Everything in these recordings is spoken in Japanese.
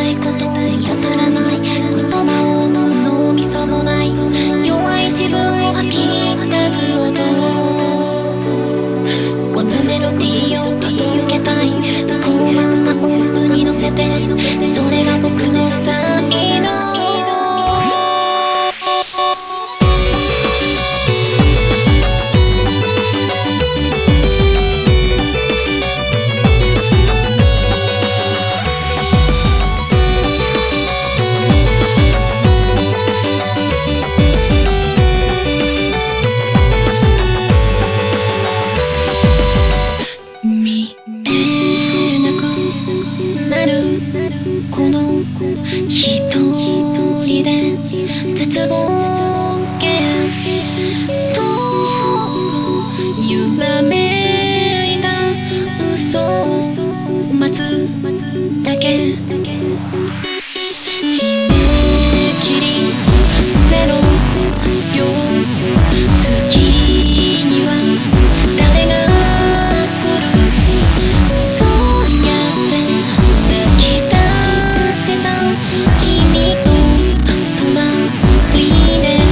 ないこと見当たらない言葉を脳みそもない弱い自分を吐き出す音このメロディーを届けたい高慢な音符に乗せてそれが僕の才能この一人で絶望圏遠く揺らめいた嘘を待つだけ締め切り0秒月には誰が来るそうやって泣き出した君と隣で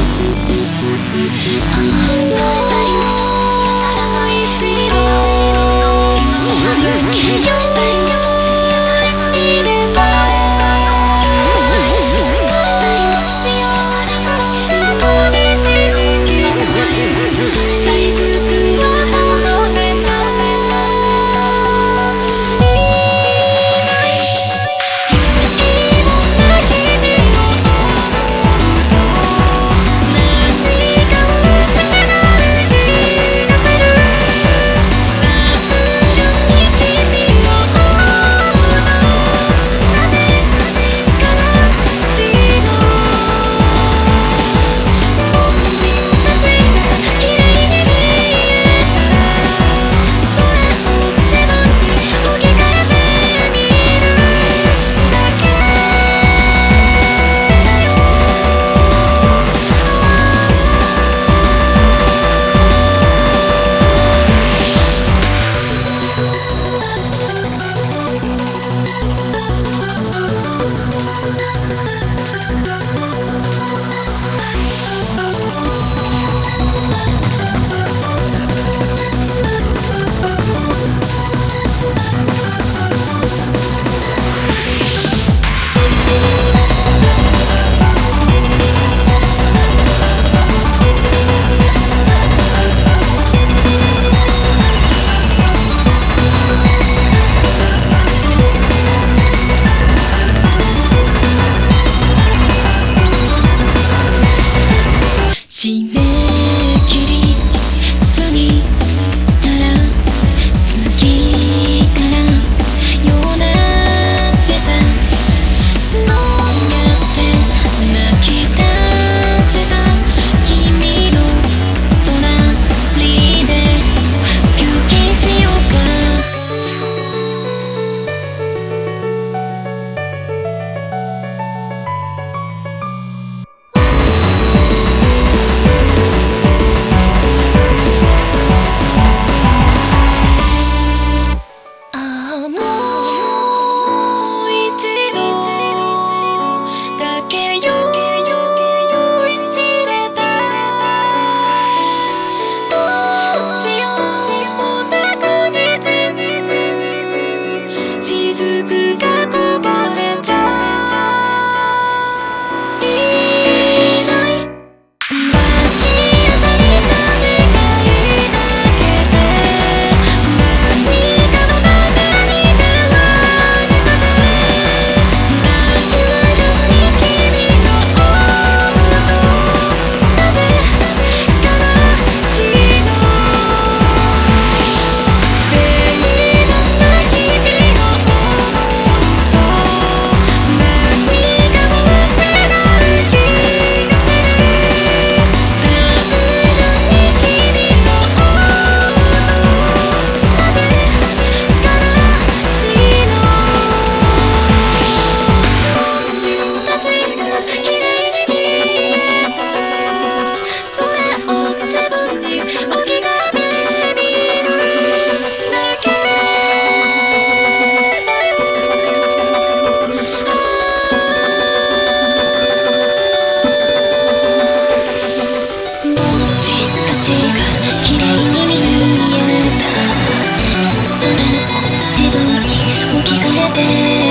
もう一度だけ用意すれば何もしようもなくに雫はこぼれちゃう締め切り過ぎたら次からようなしさそうやって泣き出した君の隣で休憩しようか雫がこぼれちゃう口当たりの願いだけで何かのために手を挙げたね単純に君を追うとなぜ悲しいの平凡な日々を分に置き換えて